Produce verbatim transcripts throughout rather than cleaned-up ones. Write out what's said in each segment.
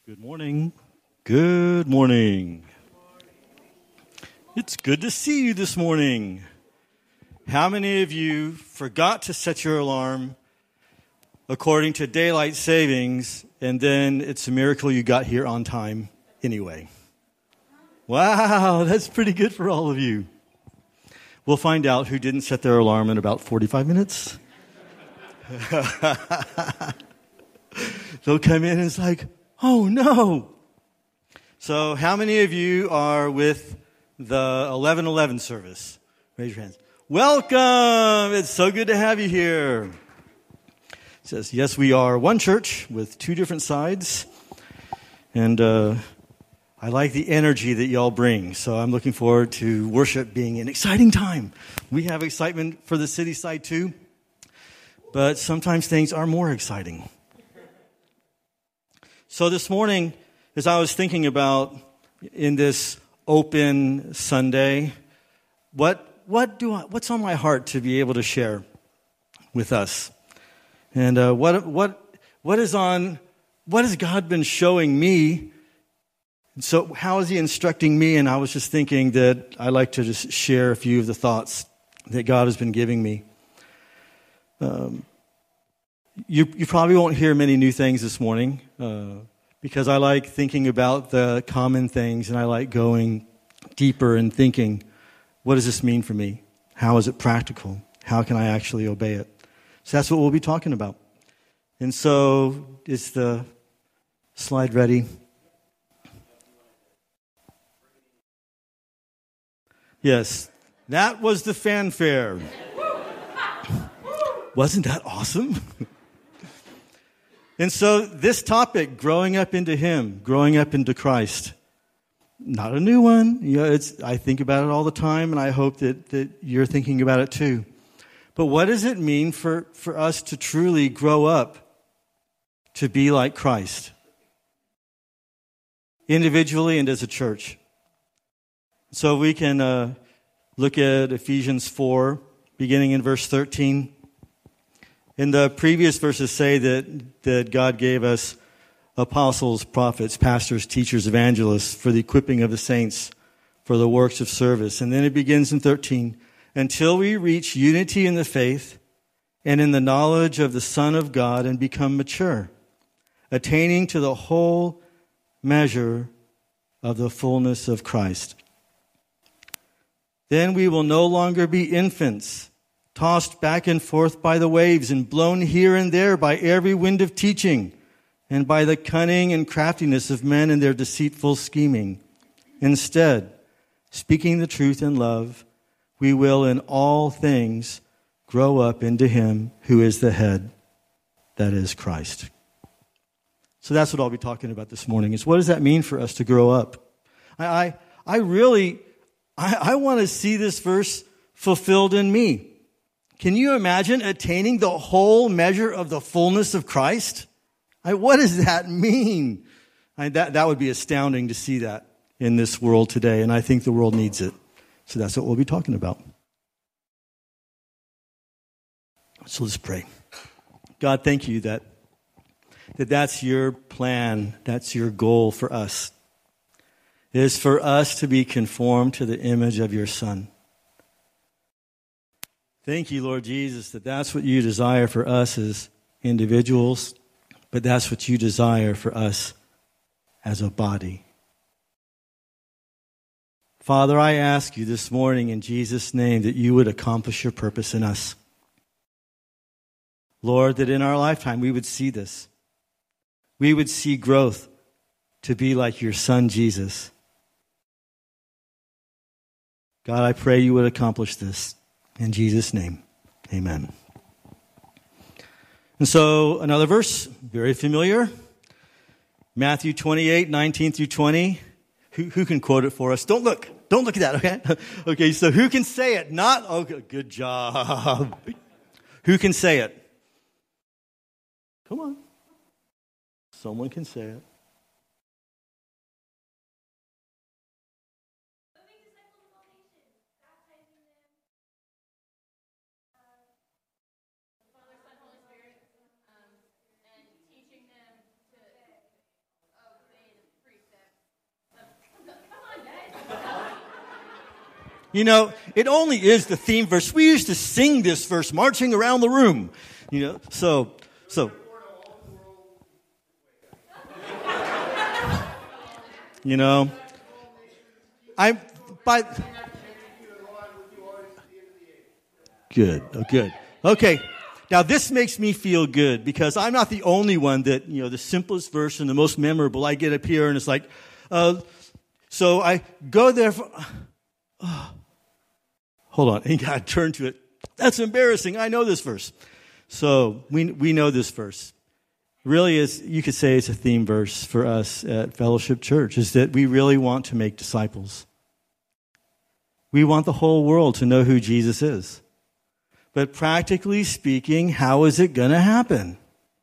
Good morning. Good morning. It's good to see you this morning. How many of you forgot to set your alarm according to daylight savings, and then it's a miracle you got here on time anyway? Wow, that's pretty good for all of you. We'll find out who didn't set their alarm in about forty-five minutes. They'll come in and it's like, oh no. So how many of you are with the eleven eleven service? Raise your hands. Welcome. It's so good to have you here. It says, yes, we are one church with two different sides. And uh, I like the energy that y'all bring. So I'm looking forward to worship being an exciting time. We have excitement for the city side too. But sometimes things are more exciting. So this morning, as I was thinking about in this open Sunday, what what do I, what's on my heart to be able to share with us, and uh, what what what is on what has God been showing me? So how is He instructing me? And I was just thinking that I like to just share a few of the thoughts that God has been giving me. Um, You, you probably won't hear many new things this morning uh, because I like thinking about the common things, and I like going deeper and thinking, what does this mean for me? How is it practical? How can I actually obey it? So that's what we'll be talking about. And so is the slide ready? Yes, that was the fanfare. Wasn't that awesome? And so this topic, growing up into Him, growing up into Christ, not a new one. You know, it's, I think about it all the time, and I hope that, that you're thinking about it too. But what does it mean for, for us to truly grow up to be like Christ? Individually and as a church. So we can uh, look at Ephesians four, beginning in verse thirteen. In the previous verses say that, that God gave us apostles, prophets, pastors, teachers, evangelists for the equipping of the saints for the works of service. And then it begins in thirteen. Until we reach unity in the faith and in the knowledge of the Son of God and become mature, attaining to the whole measure of the fullness of Christ. Then we will no longer be infants, tossed back and forth by the waves and blown here and there by every wind of teaching and by the cunning and craftiness of men and their deceitful scheming. Instead, speaking the truth in love, we will in all things grow up into Him who is the head, that is Christ. So that's what I'll be talking about this morning, is what does that mean for us to grow up? I, I, I really, I, I want to see this verse fulfilled in me. Can you imagine attaining the whole measure of the fullness of Christ? I, what does that mean? I, that, that would be astounding to see that in this world today, and I think the world needs it. So that's what we'll be talking about. So let's pray. God, thank you that, that that's your plan, that's your goal for us. It is for us to be conformed to the image of your Son. Thank you, Lord Jesus, that that's what you desire for us as individuals, but that's what you desire for us as a body. Father, I ask you this morning in Jesus' name that you would accomplish your purpose in us. Lord, that in our lifetime we would see this. We would see growth to be like your Son, Jesus. God, I pray you would accomplish this. In Jesus' name, amen. And so another verse, very familiar. Matthew twenty-eight, nineteen through twenty. Who, who can quote it for us? Don't look. Don't look at that, okay? Okay, so who can say it? Not, okay, good job. Who can say it? Come on. Someone can say it. You know, it only is the theme verse. We used to sing this verse marching around the room. You know, so, so. You know, I, by. Good, oh, good. Okay, now this makes me feel good because I'm not the only one that, you know, the simplest verse and the most memorable, I get up here and it's like, uh, so I go there for, oh, hold on, and God turned to it. That's embarrassing. I know this verse. So we we know this verse. Really is, you could say it's a theme verse for us at Fellowship Church, is that we really want to make disciples. We want the whole world to know who Jesus is. But practically speaking, how is it going to happen?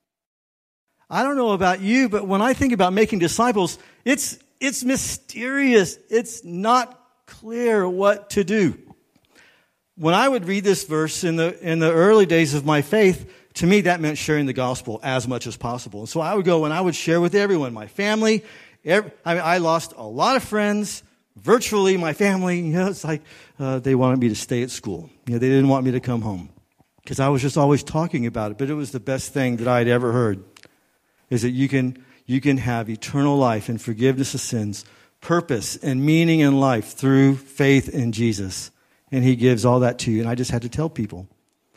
I don't know about you, but when I think about making disciples, it's it's mysterious. It's not clear what to do. When I would read this verse in the in the early days of my faith, to me that meant sharing the gospel as much as possible. And so I would go and I would share with everyone, my family. Every, I mean, I lost a lot of friends. Virtually, my family, you know, it's like uh, they wanted me to stay at school. You know, they didn't want me to come home because I was just always talking about it. But it was the best thing that I'd ever heard, is that you can you can have eternal life and forgiveness of sins, purpose and meaning in life through faith in Jesus. And he gives all that to you. And I just had to tell people.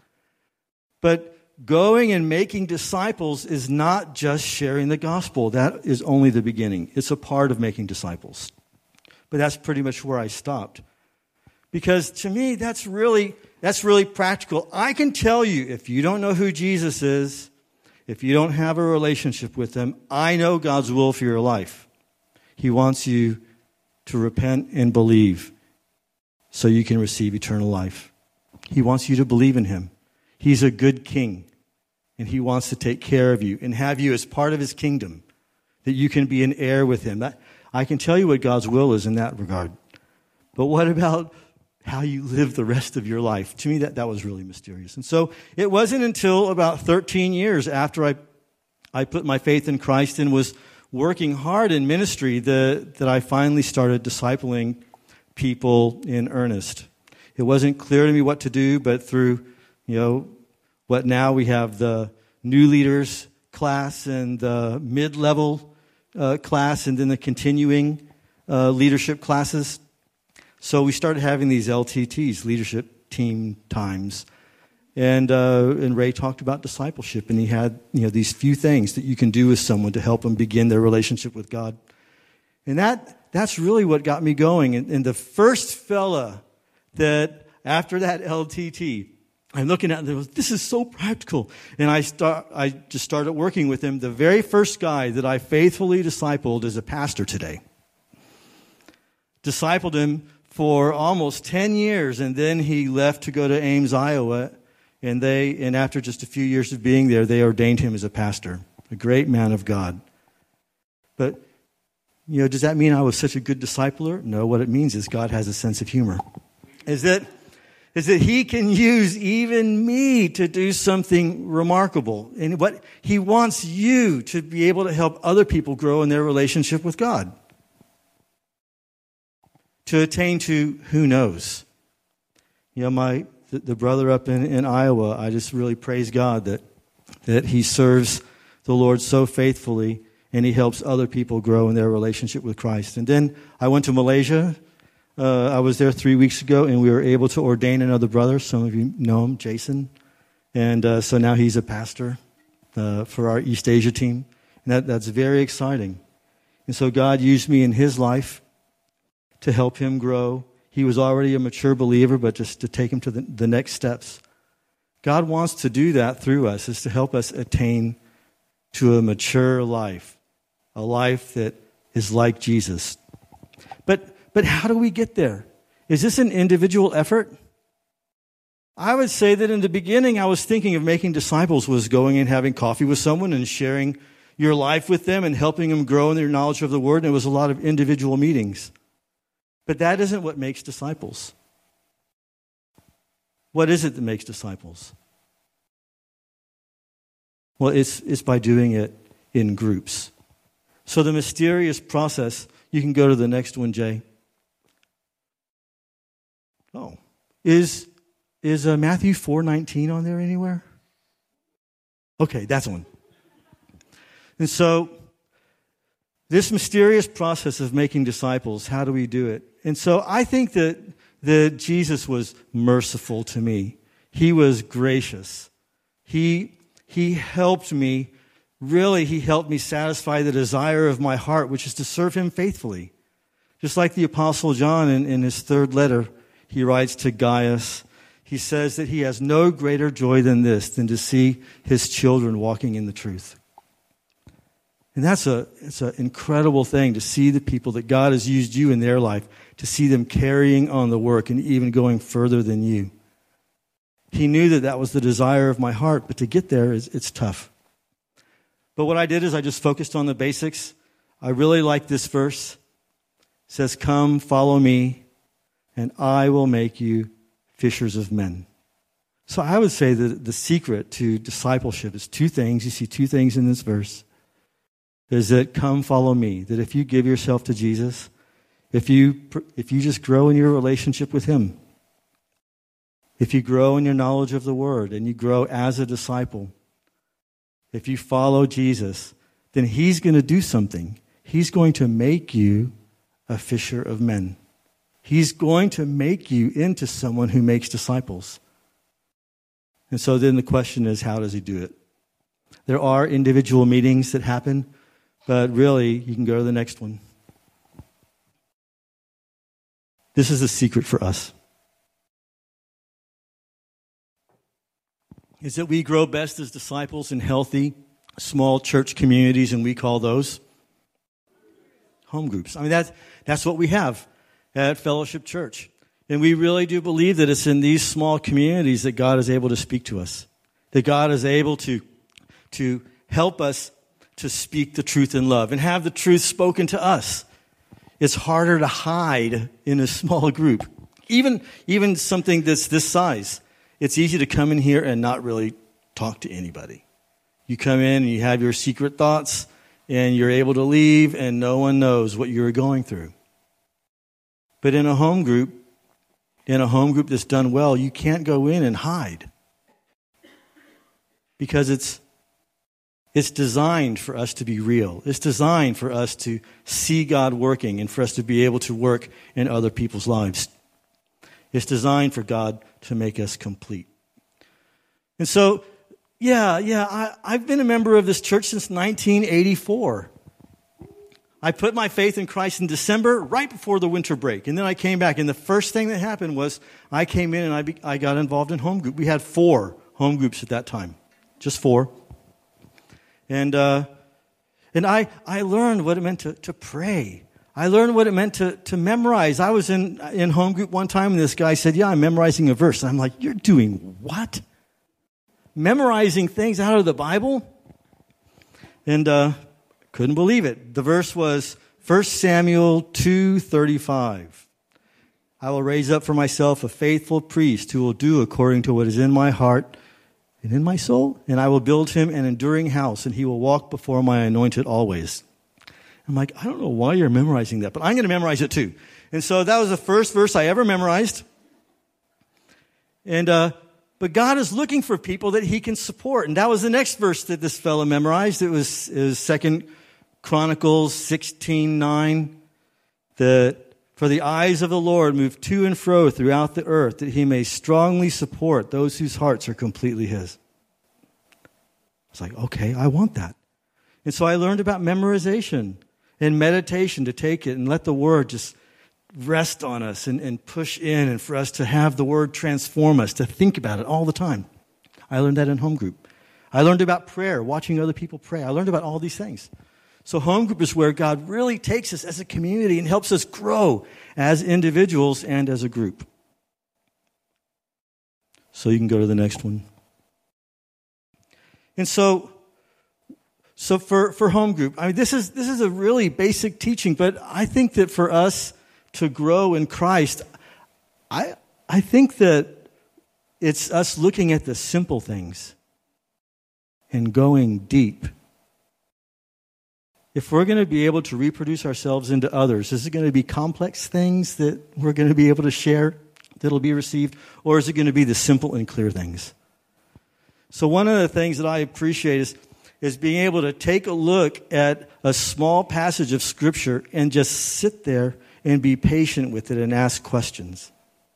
But going and making disciples is not just sharing the gospel. That is only the beginning. It's a part of making disciples. But that's pretty much where I stopped. Because to me, that's really, that's really practical. I can tell you, if you don't know who Jesus is, if you don't have a relationship with him, I know God's will for your life. He wants you to repent and believe so you can receive eternal life. He wants you to believe in him. He's a good king, and he wants to take care of you and have you as part of his kingdom, that you can be an heir with him. That, I can tell you what God's will is in that regard. But what about how you live the rest of your life? To me, that, that was really mysterious. And so it wasn't until about thirteen years after I I put my faith in Christ and was working hard in ministry that, that I finally started discipling people in earnest. It wasn't clear to me what to do, but through, you know, what now we have the new leaders class and the mid-level Uh, class and then the continuing uh, leadership classes. So we started having these L T Ts, leadership team times. And uh, and Ray talked about discipleship, and he had, you know, these few things that you can do with someone to help them begin their relationship with God. And that that's really what got me going. And, and the first fella that, after that L T T, I'm looking at it, this is so practical. And I start, I just started working with him. The very first guy that I faithfully discipled is a pastor today. Discipled him for almost ten years, and then he left to go to Ames, Iowa. And they, and after just a few years of being there, they ordained him as a pastor, a great man of God. But, you know, does that mean I was such a good discipler? No, what it means is God has a sense of humor. Is that... is that he can use even me to do something remarkable. And what he wants you to be able to help other people grow in their relationship with God. To attain to who knows. You know, my the, the brother up in, in Iowa, I just really praise God that, that he serves the Lord so faithfully, and he helps other people grow in their relationship with Christ. And then I went to Malaysia. Uh, I was there three weeks ago, and we were able to ordain another brother. Some of you know him, Jason. And uh, so now he's a pastor uh, for our East Asia team. And that, that's very exciting. And so God used me in his life to help him grow. He was already a mature believer, but just to take him to the, the next steps. God wants to do that through us, is to help us attain to a mature life, a life that is like Jesus. But But how do we get there? Is this an individual effort? I would say that in the beginning, I was thinking of making disciples was going and having coffee with someone and sharing your life with them and helping them grow in their knowledge of the Word. And it was a lot of individual meetings. But that isn't what makes disciples. What is it that makes disciples? Well, it's, it's by doing it in groups. So the mysterious process, you can go to the next one, Jay. Oh. Is is uh, Matthew four nineteen on there anywhere? Okay, that's one. And so, this mysterious process of making disciples, how do we do it? And so I think that, that Jesus was merciful to me. He was gracious. He, he helped me, really, he helped me satisfy the desire of my heart, which is to serve him faithfully. Just like the Apostle John in, in his third letter, he writes to Gaius, he says that he has no greater joy than this, than to see his children walking in the truth. And that's a it's an incredible thing to see the people that God has used you in their life, to see them carrying on the work and even going further than you. He knew that that was the desire of my heart, but to get there, is it's tough. But what I did is I just focused on the basics. I really like this verse. It says, "Come, follow me, and I will make you fishers of men." So I would say that the secret to discipleship is two things. You see two things in this verse. Is that come follow me. That if you give yourself to Jesus, if you if you just grow in your relationship with him, if you grow in your knowledge of the word and you grow as a disciple, if you follow Jesus, then he's going to do something. He's going to make you a fisher of men. He's going to make you into someone who makes disciples. And so then the question is, how does he do it? There are individual meetings that happen, but really, you can go to the next one. This is the secret for us. Is that we grow best as disciples in healthy, small church communities, and we call those home groups. I mean, that's, that's what we have at Fellowship Church. And we really do believe that it's in these small communities that God is able to speak to us, that God is able to, to help us to speak the truth in love and have the truth spoken to us. It's harder to hide in a small group. Even, even something that's this size. It's easy to come in here and not really talk to anybody. You come in and you have your secret thoughts and you're able to leave and no one knows what you're going through. But in a home group, in a home group that's done well, you can't go in and hide. Because it's It's designed for us to be real. It's designed for us to see God working and for us to be able to work in other people's lives. It's designed for God to make us complete. And so, yeah, yeah, I, I've been a member of this church since nineteen eighty-four. I put my faith in Christ in December, right before the winter break. And then I came back. And the first thing that happened was I came in and I, be, I got involved in home group. We had four home groups at that time. Just four. And uh, and I, I learned what it meant to, to pray. I learned what it meant to, to memorize. I was in, in home group one time, and this guy said, yeah, I'm memorizing a verse. And I'm like, you're doing what? Memorizing things out of the Bible? And uh, couldn't believe it. The verse was First Samuel two thirty-five. I will raise up for myself a faithful priest who will do according to what is in my heart and in my soul, and I will build him an enduring house, and he will walk before my anointed always. I'm like, I don't know why you're memorizing that, but I'm going to memorize it too. And so that was the first verse I ever memorized. And uh, but God is looking for people that he can support, and that was the next verse that this fellow memorized. It was, it was Second Chronicles sixteen nine. That for the eyes of the Lord move to and fro throughout the earth, that he may strongly support those whose hearts are completely his. It's like, okay, I want that. And so I learned about memorization and meditation, to take it and let the word just rest on us and, and push in, and for us to have the word transform us, to think about it all the time. I learned that in home group. I learned about prayer, watching other people pray. I learned about all these things. So home group is where God really takes us as a community and helps us grow as individuals and as a group. So you can go to the next one. And so, so for, for home group, I mean, this is, this is a really basic teaching, but I think that for us to grow in Christ, I, I think that it's us looking at the simple things and going deep. If we're going to be able to reproduce ourselves into others, is it going to be complex things that we're going to be able to share? that'll be received, or is it going to be the simple and clear things? So one of the things that I appreciate is, is being able to take a look at a small passage of Scripture and just sit there and be patient with it and ask questions.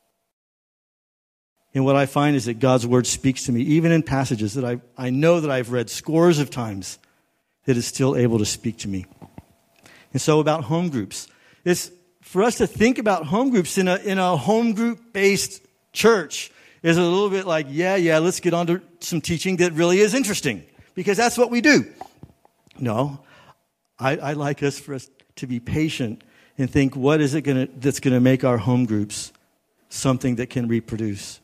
And what I find is that God's Word speaks to me, even in passages that I, I know that I've read scores of times, that is still able to speak to me. And so about home groups. It's for us to think about home groups in a, in a home group-based church is a little bit like, yeah, yeah, let's get on to some teaching that really is interesting, because that's what we do. No, I, I like us for us to be patient and think, what is it gonna, that's going to make our home groups something that can reproduce?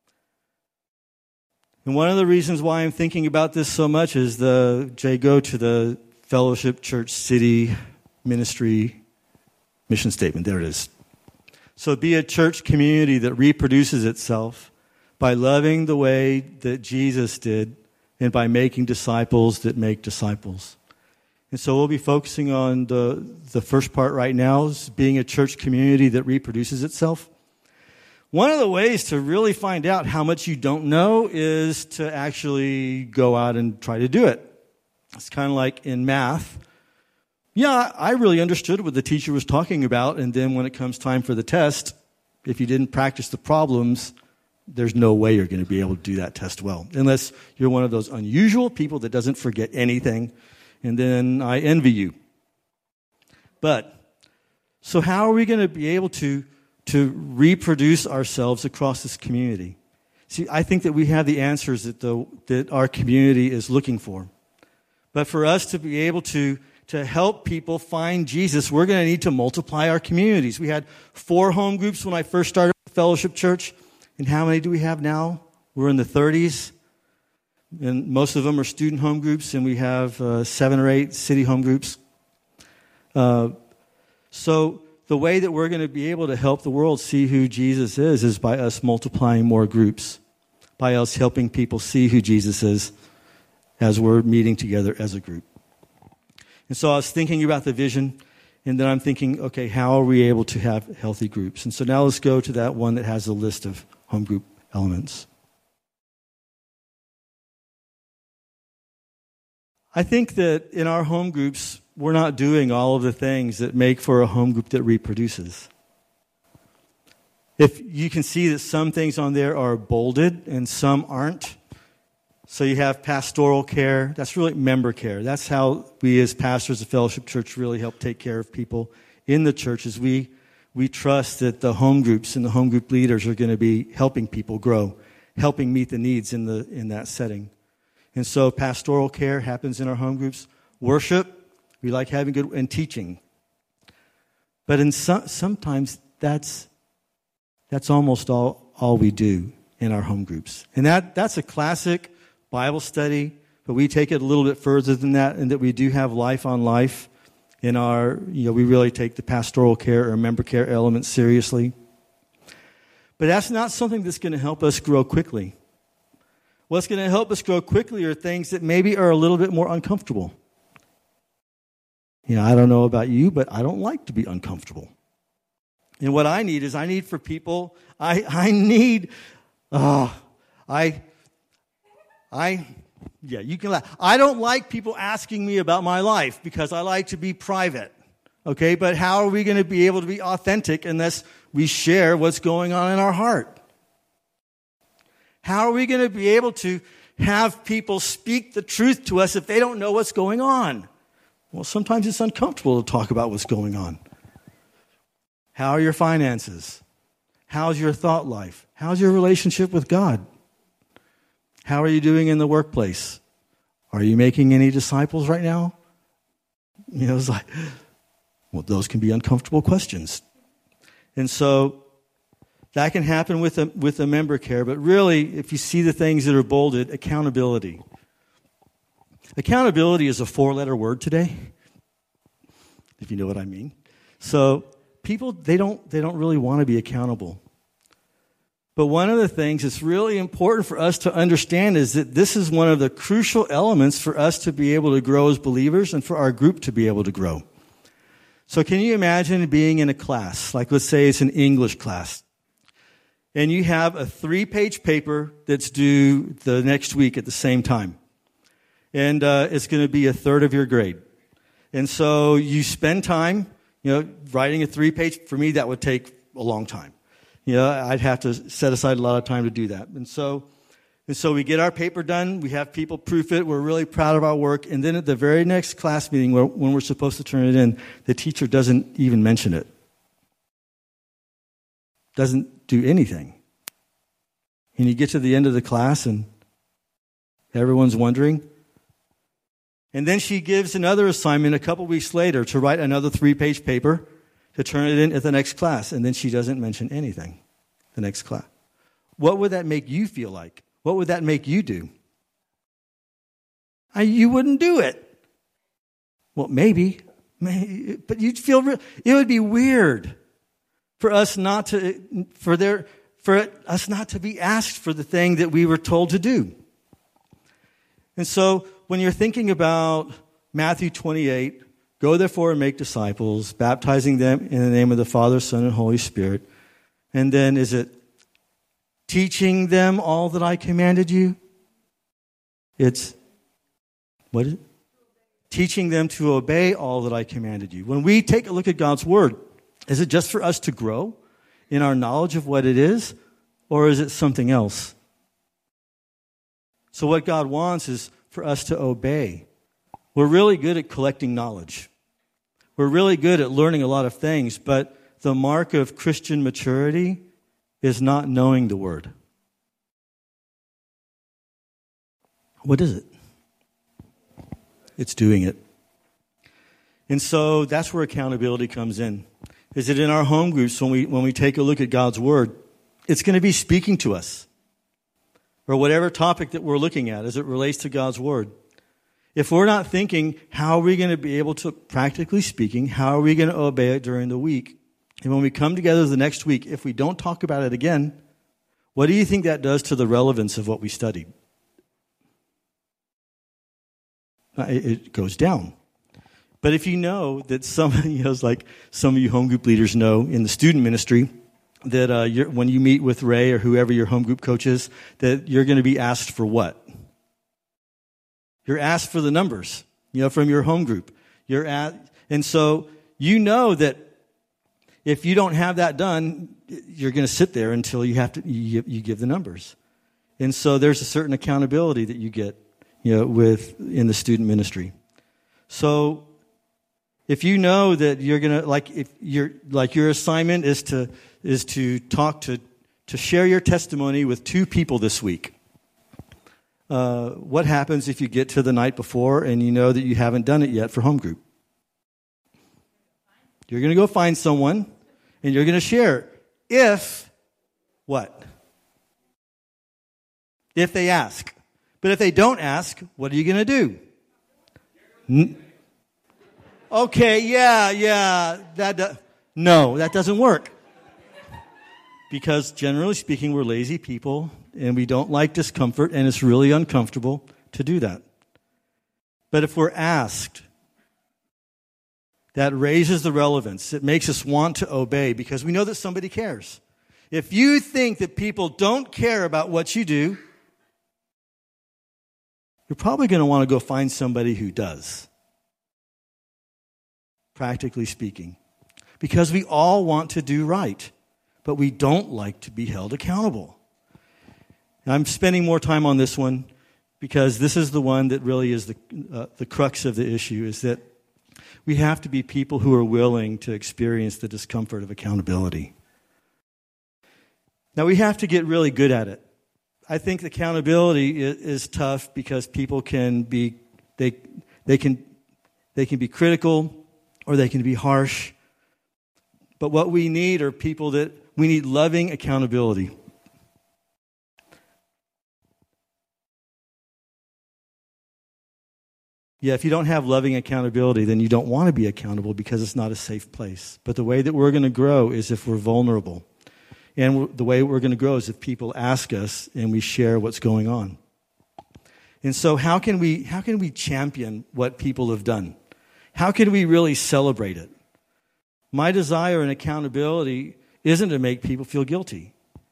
And one of the reasons why I'm thinking about this so much is the, Jay, go to the Fellowship Church City Ministry mission statement. There it is. So be a church community that reproduces itself by loving the way that Jesus did and by making disciples that make disciples. And so we'll be focusing on the, the first part right now, is being a church community that reproduces itself. One of the ways to really find out how much you don't know is to actually go out and try to do it. It's kind of like in math. Yeah, I really understood what the teacher was talking about, and then when it comes time for the test, if you didn't practice the problems, there's no way you're going to be able to do that test well, unless you're one of those unusual people that doesn't forget anything, and then I envy you. But, so how are we going to be able to, to reproduce ourselves across this community? See, I think that we have the answers that, the, that our community is looking for. But for us to be able to To help people find Jesus, we're going to need to multiply our communities. We had four home groups when I first started Fellowship Church. And how many do we have now? We're in the thirties. And most of them are student home groups. And we have uh, seven or eight city home groups. Uh, so the way that we're going to be able to help the world see who Jesus is is by us multiplying more groups. By us helping people see who Jesus is as we're meeting together as a group. And so I was thinking about the vision, and then I'm thinking, okay, how are we able to have healthy groups? And so now let's go to that one that has a list of home group elements. I think that in our home groups, we're not doing all of the things that make for a home group that reproduces. If you can see that some things on there are bolded and some aren't. So you have pastoral care. That's really member care. That's how we as pastors of Fellowship Church really help take care of people in the church, is we, we trust that the home groups and the home group leaders are going to be helping people grow, helping meet the needs in the in that setting. And so pastoral care happens in our home groups. Worship, we like having good, and teaching. But in some, sometimes that's that's almost all, all we do in our home groups. And that that's a classic Bible study, but we take it a little bit further than that, and that we do have life on life in our, you know, we really take the pastoral care or member care element seriously. But that's not something that's going to help us grow quickly. What's going to help us grow quickly are things that maybe are a little bit more uncomfortable. You know, I don't know about you, but I don't like to be uncomfortable. And what I need is I need for people, I, I need, oh, I... I, yeah, you can laugh. I don't like people asking me about my life because I like to be private. Okay, but how are we going to be able to be authentic unless we share what's going on in our heart? How are we going to be able to have people speak the truth to us if they don't know what's going on? Well, sometimes it's uncomfortable to talk about what's going on. How are your finances? How's your thought life? How's your relationship with God? How are you doing in the workplace? Are you making any disciples right now? You know, it's like, well, those can be uncomfortable questions. And so that can happen with a, with a member care. But really, if you see the things that are bolded, accountability. Accountability is a four-letter word today, if you know what I mean. So people, they don't, they don't really want to be accountable. But one of the things that's really important for us to understand is that this is one of the crucial elements for us to be able to grow as believers and for our group to be able to grow. So can you imagine being in a class, like let's say it's an English class, and you have a three-page paper that's due the next week at the same time. And uh, it's going to be a third of your grade. And so you spend time, you know, writing a three-page. For me, that would take a long time. You know, I'd have to set aside a lot of time to do that. And so, and so we get our paper done. We have people proof it. We're really proud of our work. And then at the very next class meeting, where, when we're supposed to turn it in, the teacher doesn't even mention it. Doesn't do anything. And you get to the end of the class, and everyone's wondering. And then she gives another assignment a couple weeks later to write another three-page paper to turn it in at the next class. And then she doesn't mention anything the next class. What would that make you feel like? What would that make you do? I, you wouldn't do it. Well, maybe. maybe but you'd feel, re- it would be weird for us not to, for their, for us not to be asked for the thing that we were told to do. And so, when you're thinking about Matthew twenty-eight, go therefore and make disciples, baptizing them in the name of the Father, Son, and Holy Spirit. And then is it teaching them all that I commanded you? It's, what is it? Teaching them to obey all that I commanded you. When we take a look at God's Word, is it just for us to grow in our knowledge of what it is? Or is it something else? So what God wants is for us to obey. We're really good at collecting knowledge. We're really good at learning a lot of things, but the mark of Christian maturity is not knowing the Word. What is it? It's doing it. And so that's where accountability comes in. Is it in our home groups when we when we take a look at God's Word, it's going to be speaking to us. Or whatever topic that we're looking at as it relates to God's Word. If we're not thinking, how are we going to be able to, practically speaking, how are we going to obey it during the week? And when we come together the next week, if we don't talk about it again, what do you think that does to the relevance of what we studied? It goes down. But if you know that some, you know, it's like some of you home group leaders know in the student ministry, that uh, you're, when you meet with Ray or whoever your home group coach is, that you're going to be asked for what? You're asked for the numbers, you know, from your home group. You're at, and so you know that if you don't have that done, you're going to sit there until you have to you, you give the numbers. And so there's a certain accountability that you get, you know, with in the student ministry. So if you know that you're going to, like, if your like your assignment is to is to talk to, to share your testimony with two people this week. Uh, what happens if you get to the night before and you know that you haven't done it yet for home group? You're going to go find someone and you're going to share. If, what? If they ask. But if they don't ask, what are you going to do? N- okay, yeah, yeah. That do- no, that doesn't work. Because generally speaking, we're lazy people and we don't like discomfort and it's really uncomfortable to do that. But if we're asked, that raises the relevance. It makes us want to obey because we know that somebody cares. If you think that people don't care about what you do, you're probably going to want to go find somebody who does. Practically speaking. Because we all want to do right. But we don't like to be held accountable. I'm spending more time on this one because this is the one that really is the uh, the crux of the issue, is that we have to be people who are willing to experience the discomfort of accountability. Now, we have to get really good at it. I think accountability is, is tough because people can be they they can they can be critical or they can be harsh. But what we need are people that we need loving accountability. Yeah, if you don't have loving accountability, then you don't want to be accountable because it's not a safe place. But the way that we're going to grow is if we're vulnerable. And the way we're going to grow is if people ask us and we share what's going on. And so how can we how can we champion what people have done? How can we really celebrate it? My desire in accountability isn't to make people feel guilty.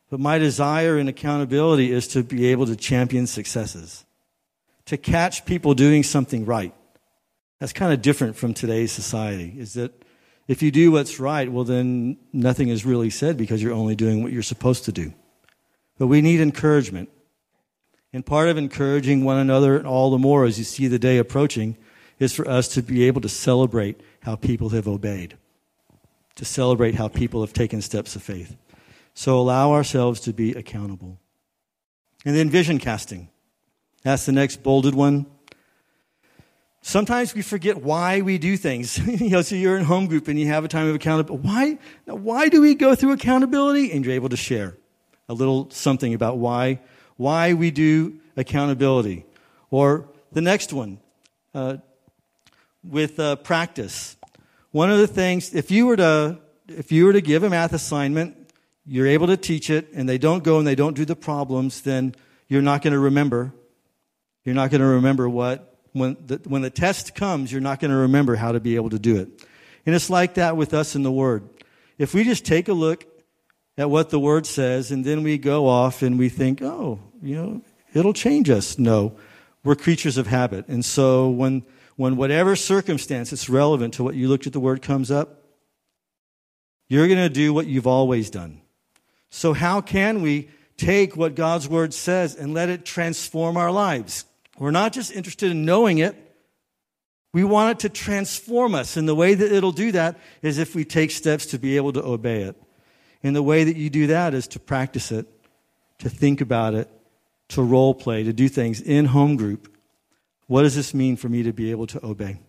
But my desire in accountability is to be able to champion successes, to catch people doing something right. That's kind of different from today's society, is that if you do what's right, well, then nothing is really said because you're only doing what you're supposed to do. But we need encouragement. And part of encouraging one another all the more as you see the day approaching is for us to be able to celebrate how people have obeyed, to celebrate how people have taken steps of faith. So allow ourselves to be accountable. And then vision casting. That's the next bolded one. Sometimes we forget why we do things. you know, so you're in home group and you have a time of accountability. Why, why do we go through accountability? And you're able to share a little something about why, why we do accountability. Or the next one, uh, with uh, practice. One of the things, if you were to, if you were to give a math assignment, you're able to teach it, and they don't go and they don't do the problems, then you're not going to remember. You're not going to remember what. When the, when the test comes, you're not going to remember how to be able to do it. And it's like that with us in the Word. If we just take a look at what the Word says, and then we go off and we think, oh, you know, it'll change us. No, we're creatures of habit. And so when, when whatever circumstance is relevant to what you looked at the Word comes up, you're going to do what you've always done. So how can we take what God's Word says and let it transform our lives? We're not just interested in knowing it. We want it to transform us. And the way that it'll do that is if we take steps to be able to obey it. And the way that you do that is to practice it, to think about it, to role play, to do things in home group. What does this mean for me to be able to obey?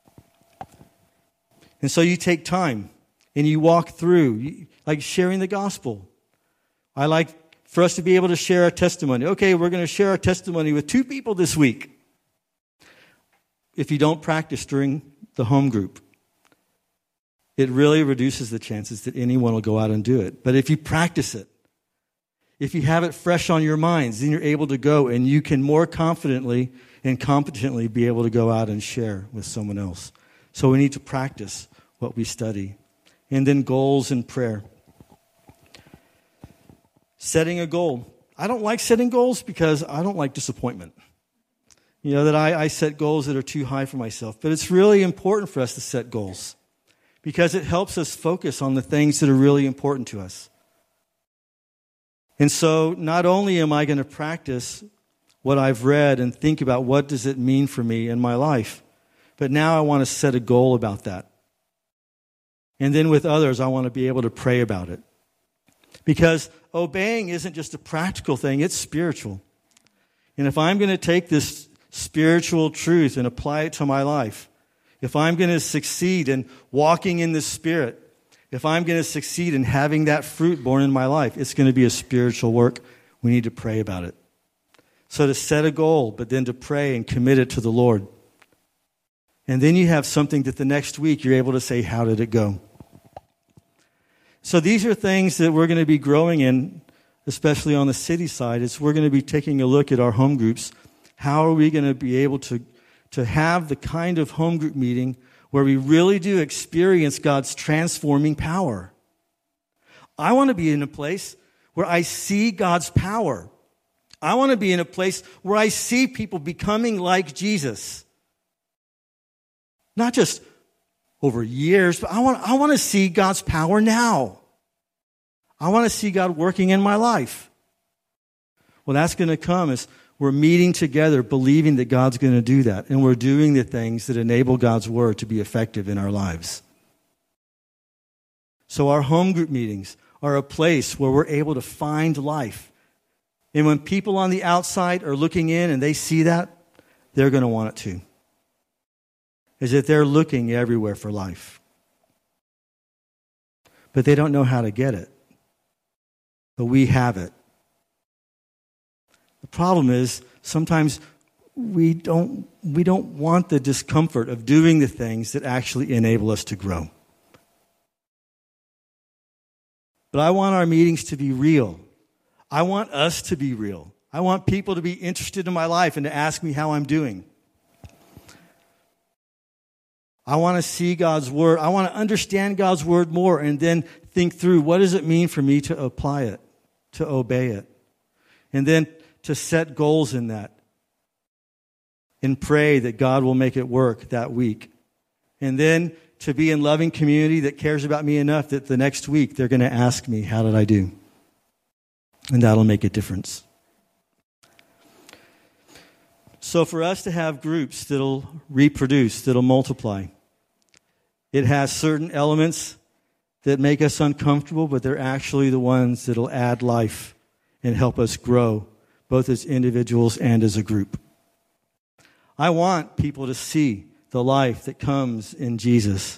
And so you take time and you walk through, like sharing the gospel. I like for us to be able to share our testimony. Okay, we're going to share our testimony with two people this week. If you don't practice during the home group, it really reduces the chances that anyone will go out and do it. But if you practice it, if you have it fresh on your minds, then you're able to go and you can more confidently and competently be able to go out and share with someone else. So we need to practice what we study. And then goals and prayer. Setting a goal. I don't like setting goals because I don't like disappointment. You know, that I, I set goals that are too high for myself. But it's really important for us to set goals because it helps us focus on the things that are really important to us. And so not only am I going to practice what I've read and think about what does it mean for me in my life, but now I want to set a goal about that. And then with others, I want to be able to pray about it. Because obeying isn't just a practical thing, it's spiritual. And if I'm going to take this spiritual truth and apply it to my life, if I'm going to succeed in walking in the Spirit, if I'm going to succeed in having that fruit born in my life, it's going to be a spiritual work. We need to pray about it. So to set a goal, but then to pray and commit it to the Lord. And then you have something that the next week you're able to say, how did it go? So these are things that we're going to be growing in, especially on the city side. It's we're going to be taking a look at our home groups. How are we going to be able to, to have the kind of home group meeting where we really do experience God's transforming power? I want to be in a place where I see God's power. I want to be in a place where I see people becoming like Jesus. Not just over years, but I want, I want to see God's power now. I want to see God working in my life. Well, that's going to come as we're meeting together, believing that God's going to do that. And we're doing the things that enable God's word to be effective in our lives. So our home group meetings are a place where we're able to find life. And when people on the outside are looking in and they see that, they're going to want it too. Is that they're looking everywhere for life. But they don't know how to get it. But we have it. The problem is sometimes we don't, we don't want the discomfort of doing the things that actually enable us to grow. But I want our meetings to be real. I want us to be real. I want people to be interested in my life and to ask me how I'm doing. I want to see God's word. I want to understand God's word more and then think through what does it mean for me to apply it. to obey it. And then to set goals in that. And pray that God will make it work that week. And then to be in loving community that cares about me enough that the next week they're going to ask me, how did I do? And that'll make a difference. So for us to have groups that'll reproduce, that'll multiply, it has certain elements that make us uncomfortable, but they're actually the ones that'll add life and help us grow, both as individuals and as a group. I want people to see the life that comes in Jesus.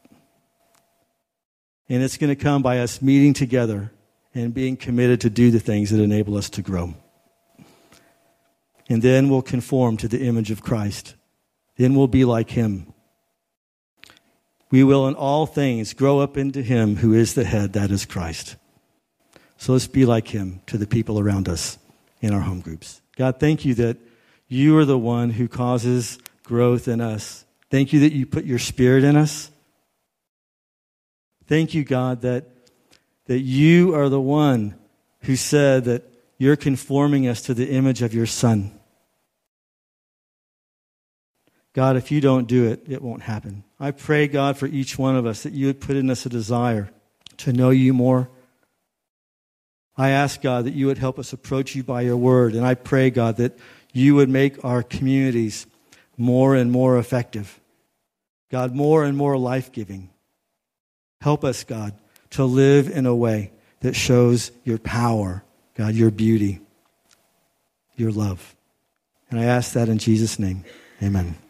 And it's going to come by us meeting together and being committed to do the things that enable us to grow. And then we'll conform to the image of Christ. Then we'll be like him. We will in all things grow up into him who is the head, that is Christ. So let's be like him to the people around us in our home groups. God, thank you that you are the one who causes growth in us. Thank you that you put your Spirit in us. Thank you, God, that, that you are the one who said that you're conforming us to the image of your Son. God, if you don't do it, it won't happen. I pray, God, for each one of us that you would put in us a desire to know you more. I ask, God, that you would help us approach you by your word. And I pray, God, that you would make our communities more and more effective. God, more and more life-giving. Help us, God, to live in a way that shows your power, God, your beauty, your love. And I ask that in Jesus' name. Amen.